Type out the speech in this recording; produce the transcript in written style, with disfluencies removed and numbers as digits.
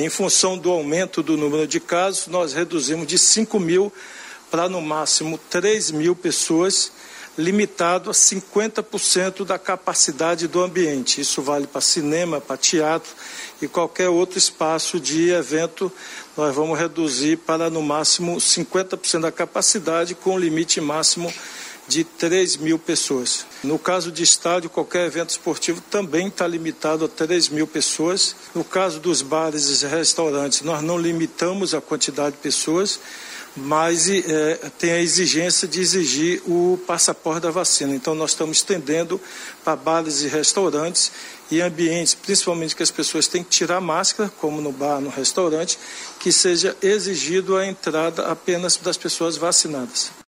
Em função do aumento do número de casos, nós reduzimos de 5.000 para no máximo 3.000 pessoas, limitado a 50% da capacidade do ambiente. Isso vale para cinema, para teatro e qualquer outro espaço de evento. Nós vamos reduzir para no máximo 50% da capacidade, com limite máximo de 3.000 pessoas. No caso de estádio, qualquer evento esportivo também está limitado a 3.000 pessoas. No caso dos bares e restaurantes, nós não limitamos a quantidade de pessoas, mas tem a exigência de exigir o passaporte da vacina. Então, nós estamos estendendo para bares e restaurantes e ambientes, principalmente que as pessoas têm que tirar máscara, como no bar, no restaurante, que seja exigido a entrada apenas das pessoas vacinadas.